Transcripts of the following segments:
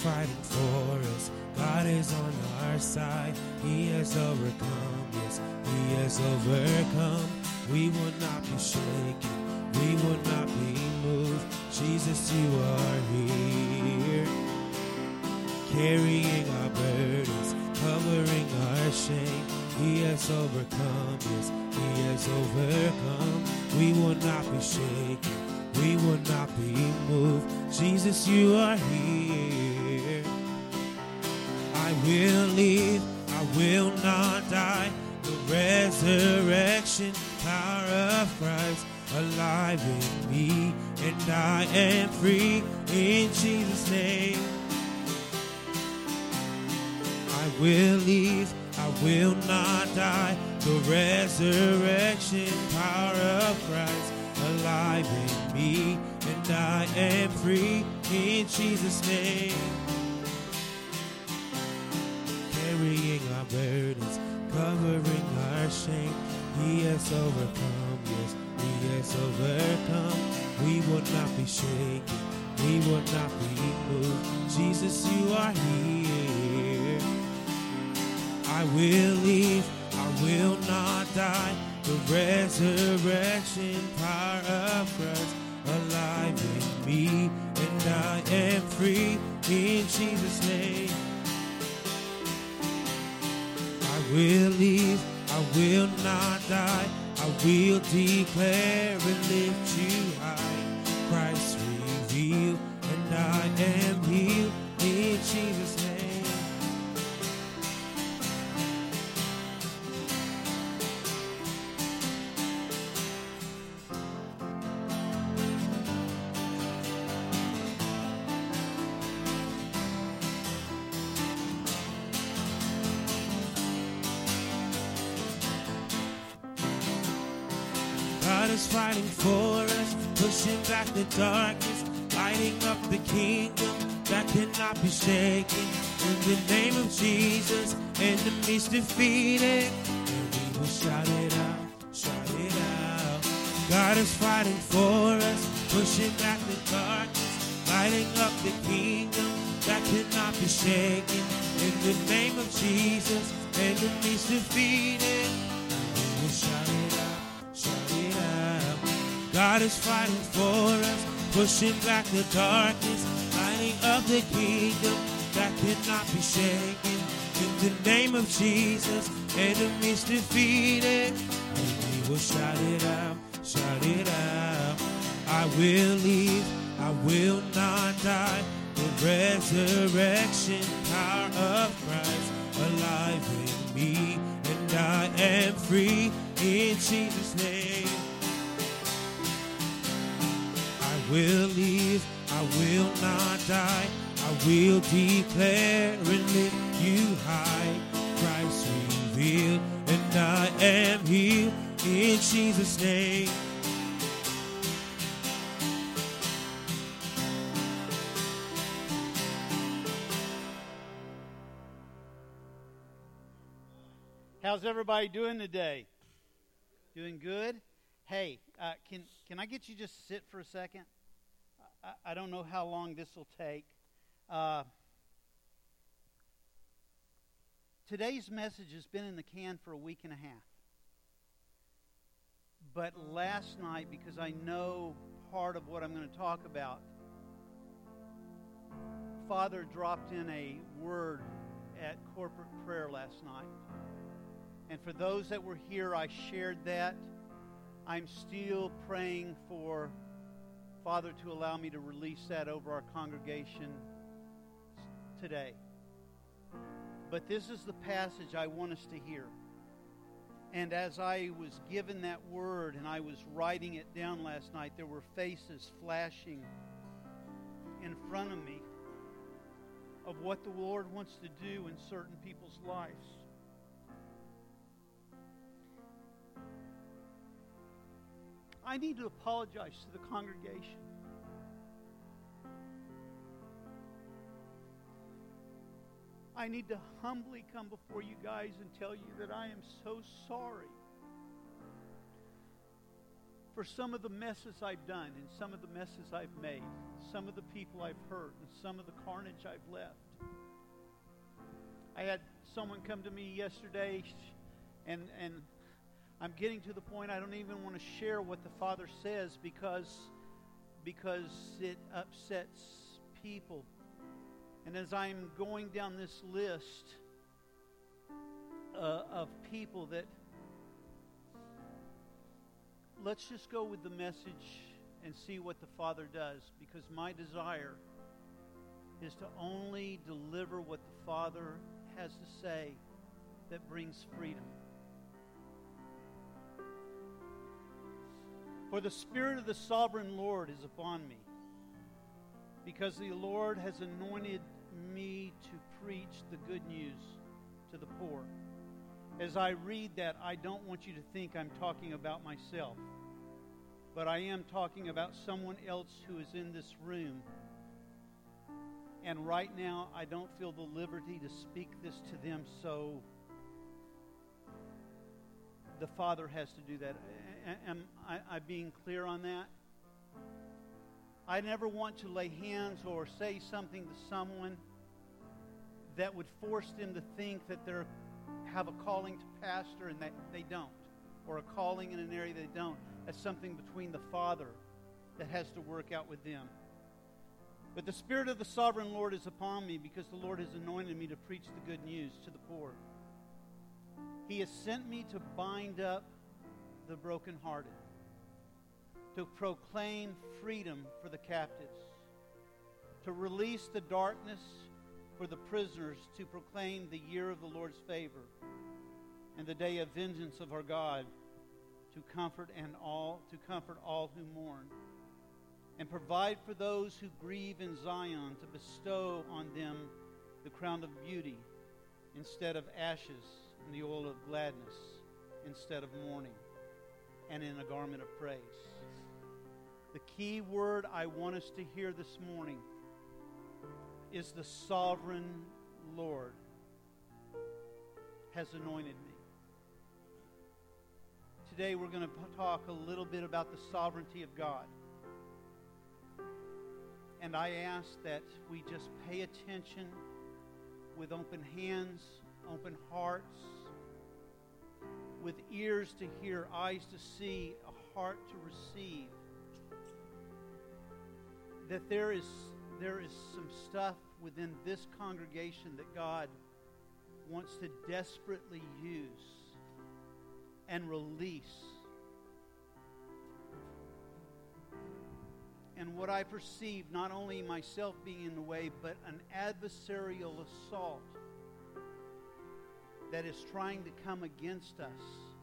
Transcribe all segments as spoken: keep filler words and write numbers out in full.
fighting for us. God is on our side. He has overcome, yes, He has overcome. We will not be shaken, we will not be moved. Jesus, you are here, carrying our burdens, covering our shame. He has overcome, yes, He has overcome. We will not be shaken, we will not be moved. Jesus, you are here. I will live, I will not die. The resurrection power of Christ alive in me, and I am free in Jesus' name. I will live, I will not die. The resurrection power of Christ alive in me, and I am free in Jesus' name. Carrying our burdens, covering our shame. He has overcome, yes, He has overcome. We will not be shaken, we will not be moved. Jesus, you are here. I will live, I will not die. The resurrection power of Christ alive in me, and I am free in Jesus' name. I will live, I will not die. I will declare and lift you high. Christ revealed, and I am healed in Jesus' name. God is fighting for us, pushing back the darkness, lighting up the kingdom that cannot be shaken. In the name of Jesus, enemies defeated, and we will shout it out, shout it out. God is fighting for us, pushing back the darkness, lighting up the kingdom that cannot be shaken. In the name of Jesus, enemies defeated, and we will shout it out, shout it out. God is fighting for us, pushing back the darkness, lighting up the kingdom that cannot be shaken. In the name of Jesus, enemies defeated, and we will shout it out, shout it out. I will live, I will not die. The resurrection power of Christ alive in me, and I am free in Jesus' name. I will live, I will not die. I will declare and lift you high. Christ revealed, and I am healed in Jesus' name. How's everybody doing today? Doing good? Hey, uh, can can I get you just to sit for a second? I, I don't know how long this will take. Uh, today's message has been in the can for a week and a half. But last night, because I know part of what I'm going to talk about, Father dropped in a word at corporate prayer last night. And for those that were here, I shared that. I'm still praying for Father to allow me to release that over our congregation today. But this is the passage I want us to hear. And as I was given that word and I was writing it down last night, there were faces flashing in front of me of what the Lord wants to do in certain people's lives. I need to apologize to the congregation. I need to humbly come before you guys and tell you that I am so sorry for some of the messes I've done and some of the messes I've made, some of the people I've hurt, and some of the carnage I've left. I had someone come to me yesterday, and and I'm getting to the point I don't even want to share what the Father says because, because it upsets people. And as I'm going down this list uh, of people that, let's just go with the message and see what the Father does, because my desire is to only deliver what the Father has to say that brings freedom. For the Spirit of the Sovereign Lord is upon me, because the Lord has anointed me to preach the good news to the poor. As I read that, I don't want you to think I'm talking about myself, but I am talking about someone else who is in this room. And right now, I don't feel the liberty to speak this to them, so the Father has to do that. Am I, I being clear on that? I never want to lay hands or say something to someone that would force them to think that they have a calling to pastor and that they don't, or a calling in an area they don't. That's something between the Father that has to work out with them. But the Spirit of the Sovereign Lord is upon me, because the Lord has anointed me to preach the good news to the poor. He has sent me to bind up the brokenhearted, to proclaim freedom for the captives, to release the darkness for the prisoners, to proclaim the year of the Lord's favor and the day of vengeance of our God, to comfort and all to comfort all who mourn, and provide for those who grieve in Zion, to bestow on them the crown of beauty instead of ashes, and the oil of gladness instead of mourning, and in a garment of praise. The key word I want us to hear this morning is the Sovereign Lord has anointed me. Today we're going to talk a little bit about the sovereignty of God. And I ask that we just pay attention with open hands, open hearts, with ears to hear, eyes to see, a heart to receive. That there is, there is some stuff within this congregation that God wants to desperately use and release. And what I perceive, not only myself being in the way, but an adversarial assault that is trying to come against us,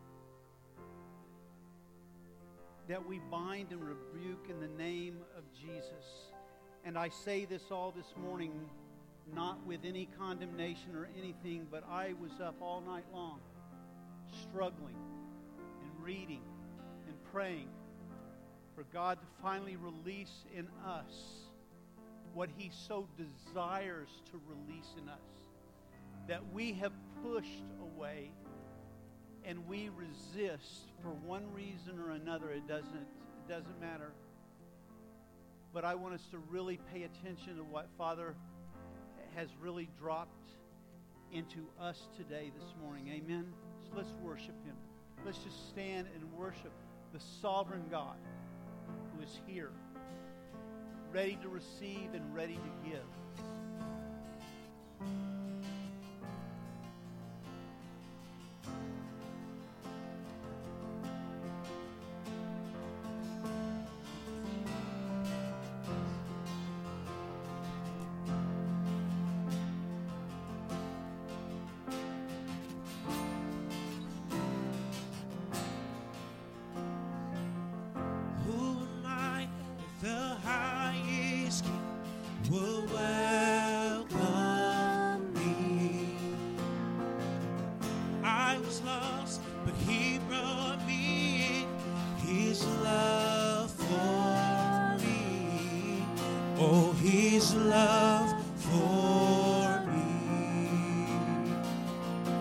that we bind and rebuke in the name of Jesus. And I say this all this morning, not with any condemnation or anything, but I was up all night long, struggling and reading and praying for God to finally release in us what He so desires to release in us, that we have pushed away and we resist for one reason or another. It doesn't, it doesn't matter. But I want us to really pay attention to what Father has really dropped into us today, this morning. Amen? So let's worship Him. Let's just stand and worship the sovereign God who is here, ready to receive and ready to give.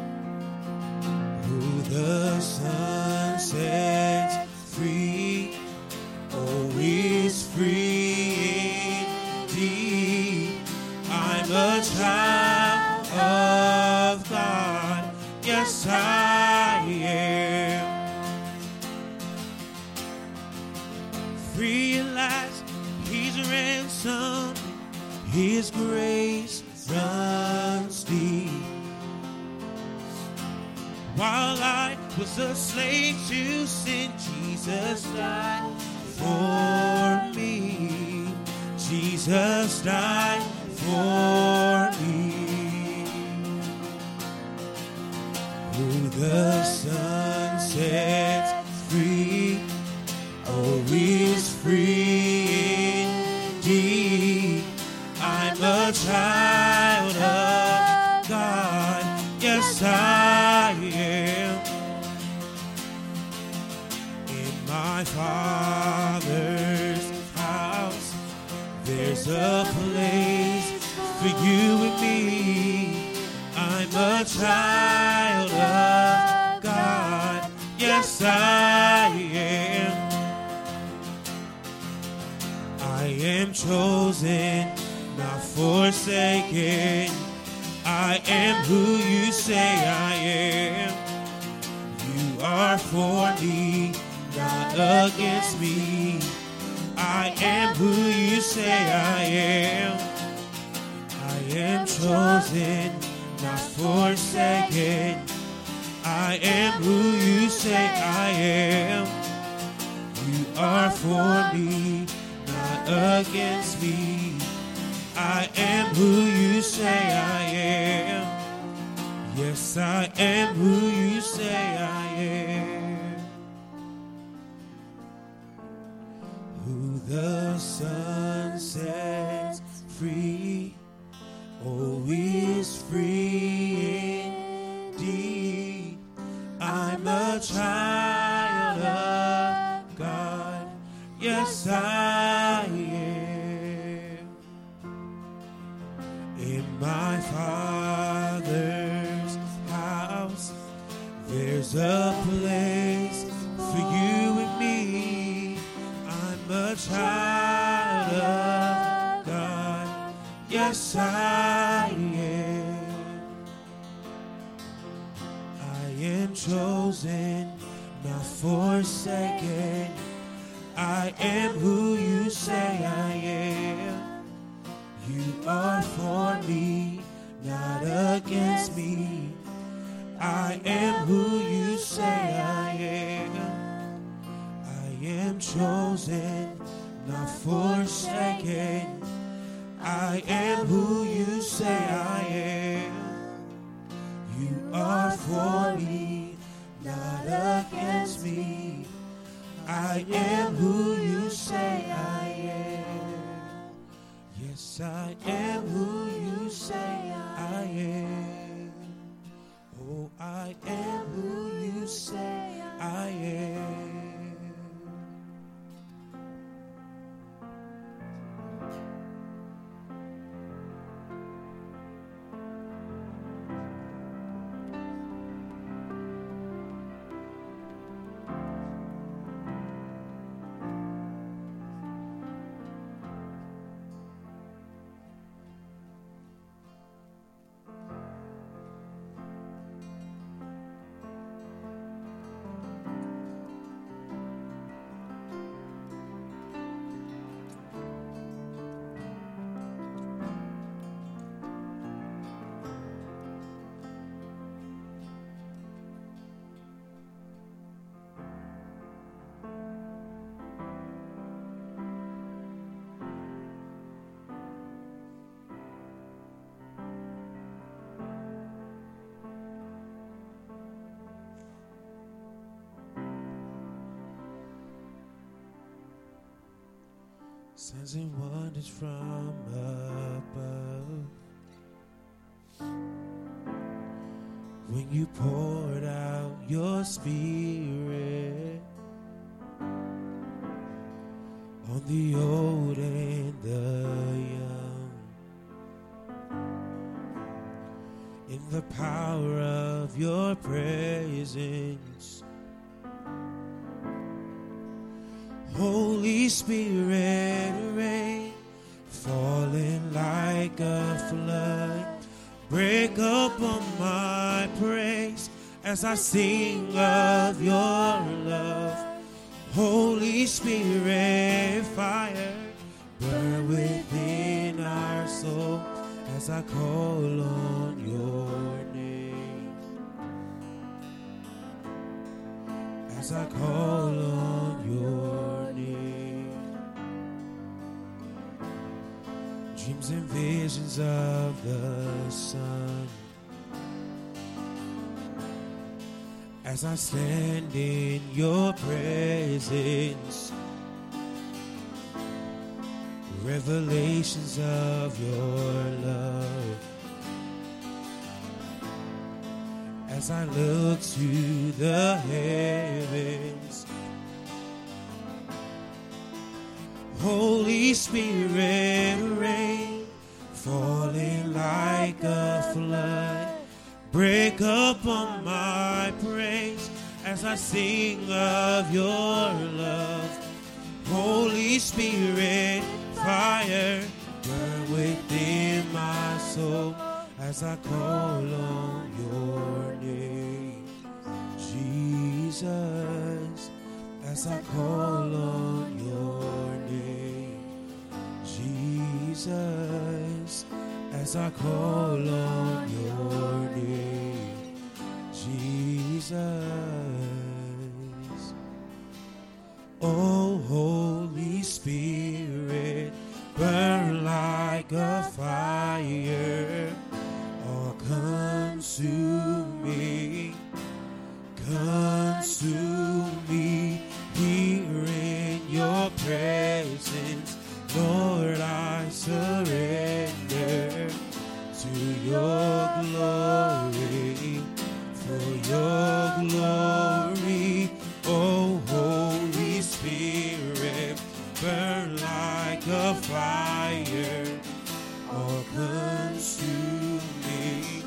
The sun sets free realize He's ransomed. His grace runs deep. While I was a slave to sin, Jesus died for me. Jesus died for me. Who the Son sets free, oh, is free indeed. I'm a child of God, yes I am. In my Father's house, there's a place for you and me. I'm a child of God, yes I am. I am chosen, not forsaken. I am who you say I am. You are for me, not against me. I am who you say I am. I am chosen, not forsaken. I am who you say I am. You are for me, not against me. I am who you say I am. Yes, I am who you say I am. Who the Son sets free, oh, is free indeed. I'm a child of God, yes I am. In my Father's house, there's a place for you and me. I'm a child of God, yes I am. I am chosen, not forsaken. I am who you say I am. You are for me, not against me. I am who you say I am. I am chosen, not forsaken. I am who you say I am. You are for me, not against me. I am who you say I am. Yes, I am who you say I am. Oh, I am who you say I am. Signs and wonders from above. When you poured out your Spirit on the old and the young, in the power of your presence, Holy Spirit, rain, falling like a flood, break up on my praise as I sing of your love. Holy Spirit, I call on your name, as I call on your name. Dreams and visions of the sun, as I stand in your presence. Revelations of your love, as I look to the heavens. Holy Spirit, rain, falling like a flood. Break up on my praise as I sing of your love. Holy Spirit, fire, burn within my soul as I call on your name. Jesus, as I call on your name. Jesus, as I call on your name. Jesus. Oh, Holy Spirit, burn like a fire, or consume me, consume me here in your presence. Lord, I surrender to your glory, for your glory. Oh, Holy Spirit, burn like a fire, or consume me,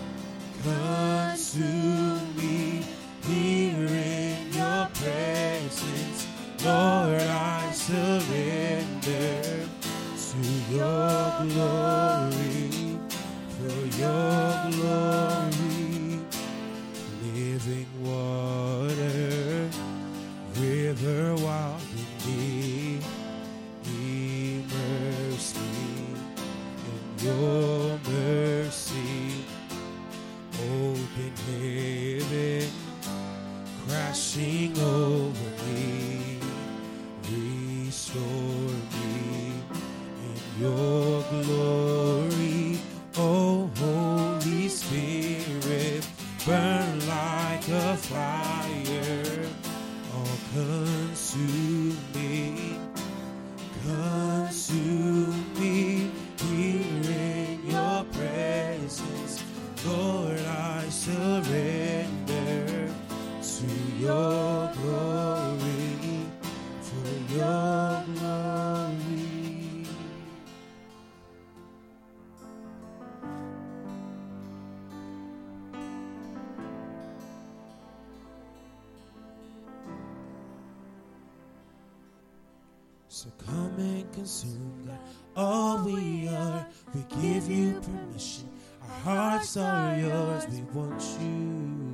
consume me here in your presence. Lord, I surrender to your glory, for your glory. Living water, river wild in me, immerse me in your mercy. Open heaven, crashing over me, restore me in your glory. Oh, Holy Spirit, burn like a fire, or consume me, consume me here in your presence. Lord, I surrender to your glory, for your glory. So come and consume, God, all we are. We give you permission. Our hearts are yours. We want you.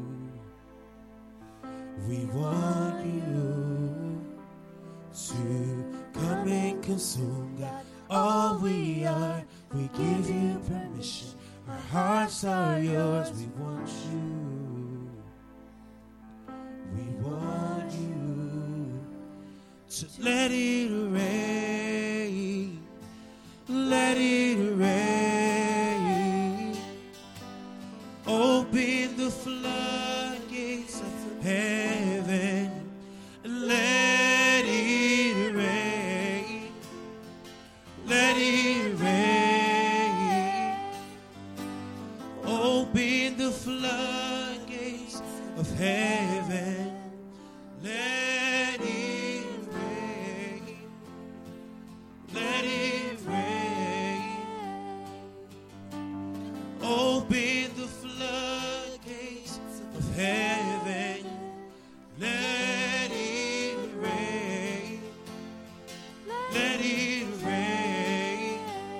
We want you to come and consume, God, all we are. We give you permission. Our hearts are yours. We want you. We want you to let it rain, let it rain. Open the floodgates of heaven and let it rain, let it rain. Open the floodgates of heaven, let it rain, let it rain. Open the floodgates of heaven, let it rain, let it rain.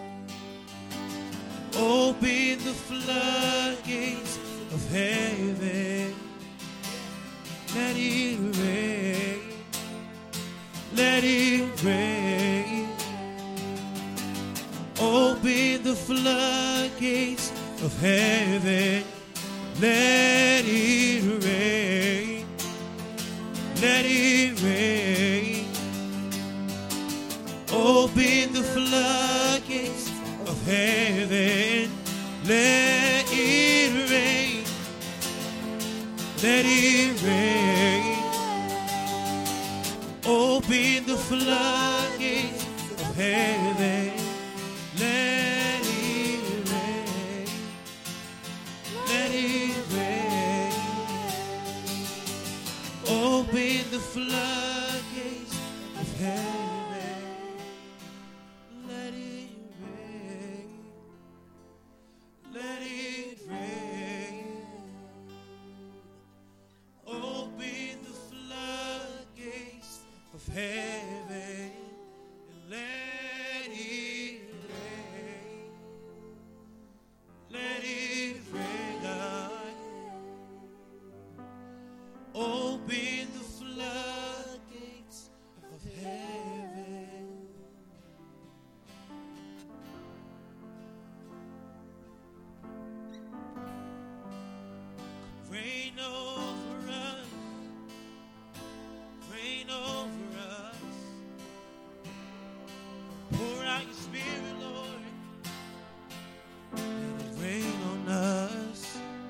Open the floodgates of heaven, let it rain, let it rain. Open the the floodgates of heaven. Let it rain. Let it rain. Open the floodgates of heaven. Let it rain. Let it rain. Open the floodgates of heaven. Let it rain. Let it rain. Open the floodgates of heaven. Let it rain. Let it rain. Open the floodgates of heaven. And let it rain. Let it rain, God. Open the floodgates of heaven. Rain over us. Rain over us. Pour out your spirit, Lord. Let it rain on us.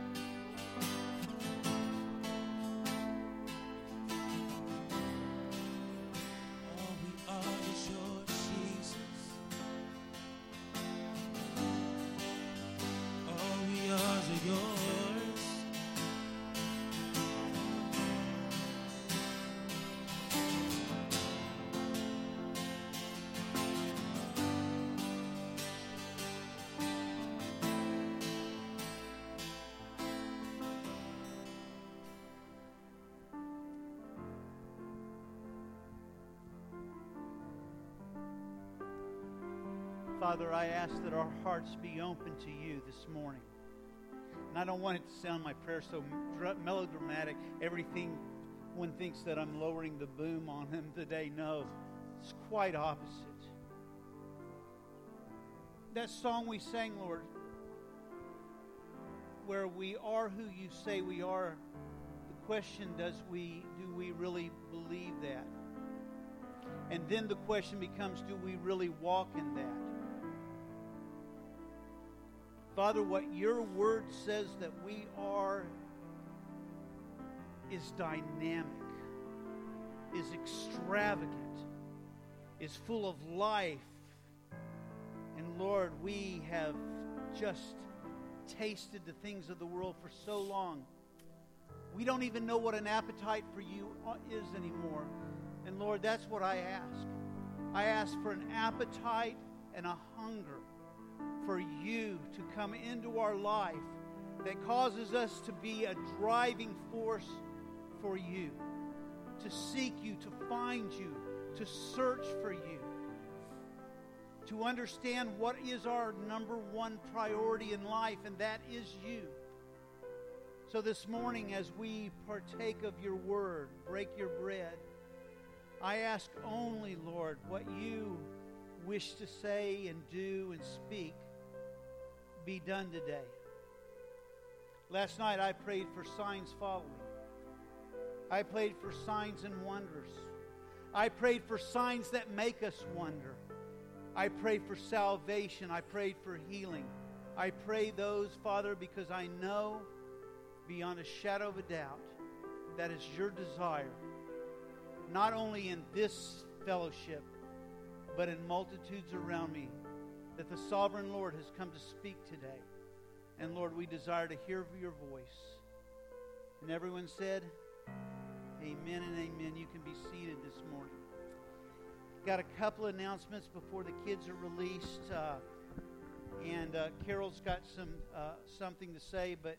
All we are is yours, Jesus. All we are is yours. Father, I ask that our hearts be open to you this morning. And I don't want it to sound my prayer so melodramatic. Everything, one thinks that I'm lowering the boom on him today. No, it's quite opposite. That song we sang, Lord, where we are who you say we are, the question, does we do we really believe that? And then the question becomes, do we really walk in that? Father, what your word says that we are is dynamic, is extravagant, is full of life. And Lord, we have just tasted the things of the world for so long. We don't even know what an appetite for you is anymore. And Lord, that's what I ask. I ask for an appetite and a hunger for you to come into our life that causes us to be a driving force for you, to seek you, to find you, to search for you, to understand what is our number one priority in life, and that is you. So this morning, as we partake of your word, break your bread, I ask only, Lord, what you wish to say and do and speak be done today. Last night I prayed for signs following. I prayed for signs and wonders. I prayed for signs that make us wonder. I prayed for salvation. I prayed for healing. I pray those, Father, because I know beyond a shadow of a doubt that is your desire, not only in this fellowship, but in multitudes around me, that the sovereign Lord has come to speak today. And Lord, we desire to hear your voice. And everyone said, amen and amen. You can be seated this morning. Got a couple of announcements before the kids are released. Uh, and uh, Carol's got some uh, something to say, but